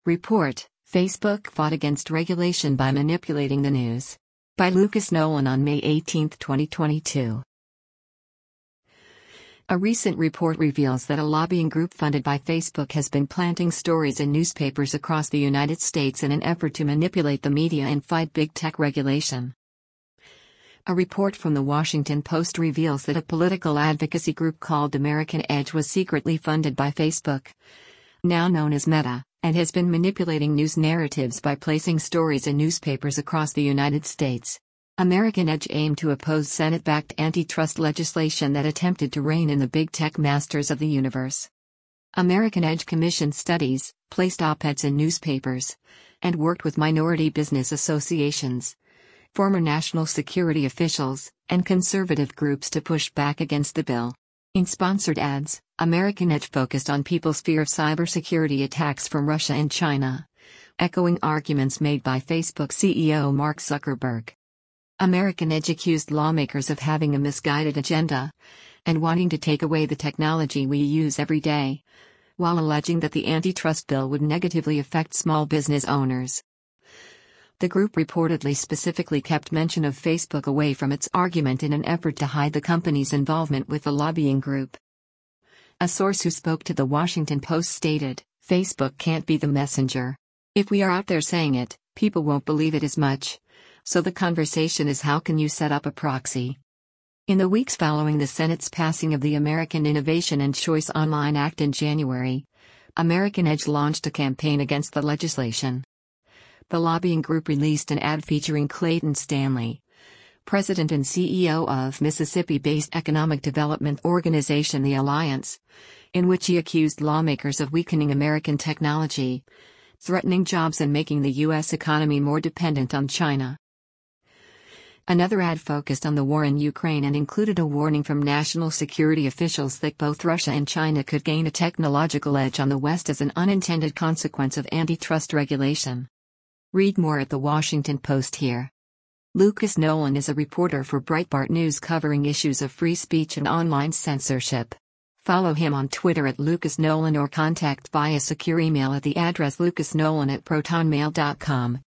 Report: Facebook fought against regulation by manipulating the news. By Lucas Nolan on May 18, 2022. A recent report reveals that a lobbying group funded by Facebook has been planting stories in newspapers across the United States in an effort to manipulate the media and fight big tech regulation. A report from The Washington Post reveals that a political advocacy group called American Edge was secretly funded by Facebook, now known as Meta, and has been manipulating news narratives by placing stories in newspapers across the United States. American Edge aimed to oppose Senate-backed antitrust legislation that attempted to rein in the big tech masters of the universe. American Edge commissioned studies, placed op-eds in newspapers, and worked with minority business associations, former national security officials, and conservative groups to push back against the bill. In sponsored ads, American Edge focused on people's fear of cybersecurity attacks from Russia and China, echoing arguments made by Facebook CEO Mark Zuckerberg. American Edge accused lawmakers of having a misguided agenda and wanting to take away the technology we use every day, while alleging that the antitrust bill would negatively affect small business owners. The group reportedly specifically kept mention of Facebook away from its argument in an effort to hide the company's involvement with the lobbying group. A source who spoke to The Washington Post stated, "Facebook can't be the messenger. If we are out there saying it, people won't believe it as much. So the conversation is, how can you set up a proxy?" In the weeks following the Senate's passing of the American Innovation and Choice Online Act in January, American Edge launched a campaign against the legislation. The lobbying group released an ad featuring Clayton Stanley, president and CEO of Mississippi-based economic development organization The Alliance, in which he accused lawmakers of weakening American technology, threatening jobs and making the U.S. economy more dependent on China. Another ad focused on the war in Ukraine and included a warning from national security officials that both Russia and China could gain a technological edge on the West as an unintended consequence of antitrust regulation. Read more at The Washington Post here. Lucas Nolan is a reporter for Breitbart News covering issues of free speech and online censorship. Follow him on Twitter at Lucas Nolan or contact via secure email at the address lucasnolan@protonmail.com.